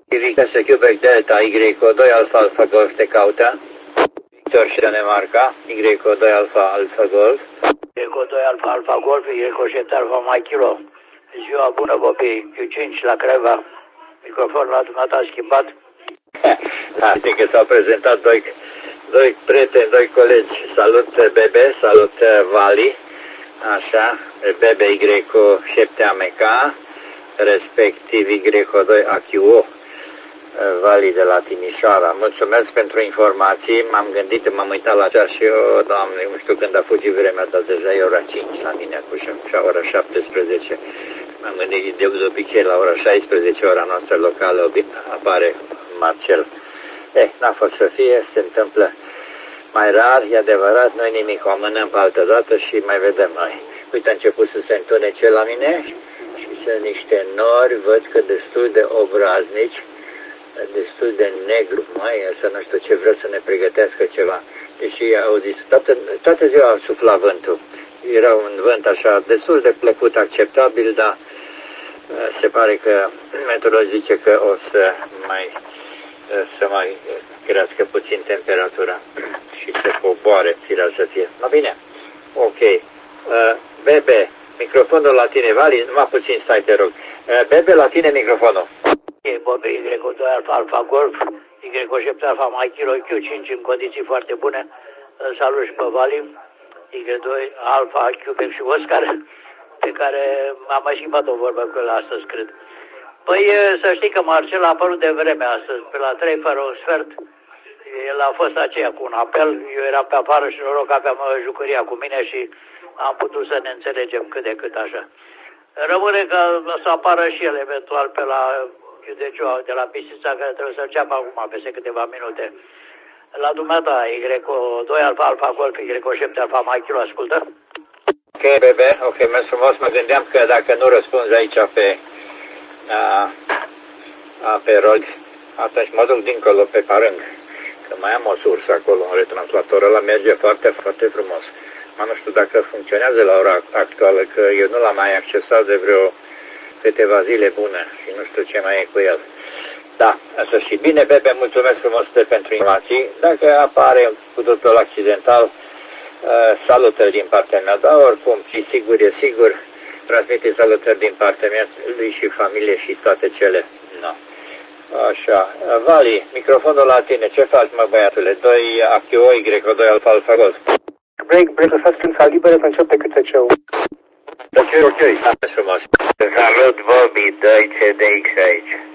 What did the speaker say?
Victor Quebec Delta, Y2 Alfa Alfa Golf te caută. Victor și Danemarca, Y2 Alfa Alfa Golf. Y2 Alfa Alfa Golf, Y7 Alfa Mai Kilo. Ziua bună, copii, Q5 la Creva. Microfonul la dumneata schimbat. Da, știi că s-au prezentat doi prieteni, doi colegi. Salut Bebe, salut Vali. Așa, Bebe Y7 AMK, respectiv Y2 AQO. Vali de la Timișoara. Mulțumesc pentru informații. M-am gândit, m-am uitat la ceas și eu, Doamne, nu știu când a fugit vremea, dar deja e ora 5 la mine acum și ora 17. M-am gândit de obicei la ora 16, ora noastră locală, apare Marcel. N-a fost să fie, se întâmplă mai rar, e adevărat, noi nimic, o amânăm pe altă dată și mai vedem noi. Uite, a început să se întunece la mine și sunt niște nori, văd că destul de obraznici, destul de negru, să nu știu ce, vreau să ne pregătească ceva. Deși au zis, toată ziua a suflat vântul. Era un vânt așa destul de plăcut, acceptabil, dar se pare că meteorologii zice că o să mai crească puțin temperatura și să coboare, firea să fie. Bine, ok. Bebe, microfonul la tine, Vali, numai puțin stai, te rog. Bebe, la tine microfonul. Y2 Alfa Alfa Golf, Y7 Alfa Mai Kilo, Q5 în condiții foarte bune. Salut și pe Vali, Y2 Alfa Quebec și Oscar, pe care am mai schimbat o vorbă cu el astăzi, cred. Păi să știi că Marcel a apărut de vreme astăzi, pe la 3 fără un sfert. El a fost aceea cu un apel, eu eram pe afară și noroc aveam jucăria cu mine și am putut să ne înțelegem cât de cât așa. Rămâne că o să apară și el eventual pe la de la Pisița, care trebuie să înceapă acum peste câteva minute. La dumneata, Y2 Alfa Alfa Golf, Y7 Alfa Mai Kilo, ascultă? Ok, Bebe, ok, mersi frumos. Mă gândeam că dacă nu răspunzi aici pe rog, atunci mă duc dincolo pe parâng, că mai am o sursă acolo, un retranslator, ăla merge foarte, foarte frumos. Nu știu dacă funcționează la ora actuală, că eu nu l-am mai accesat de vreo câteva zile bune și nu știu ce mai e cu el. Da, asta și bine, Bebe, mulțumesc frumos pentru informații. Dacă apare cu totul accidental, salutări din partea mea, dar oricum, și sigur, e sigur, transmite salutări din partea mea, lui și familie și toate cele. No. Așa, Vali, microfonul la tine, ce faci, mă, băiatule? 2 AQO, Y2 Alfa Alfa Golf. Break, lăsați strânța liberă să începe QTC-ul. Ok, frumos. Salut, Bobby, Deutsche DXH.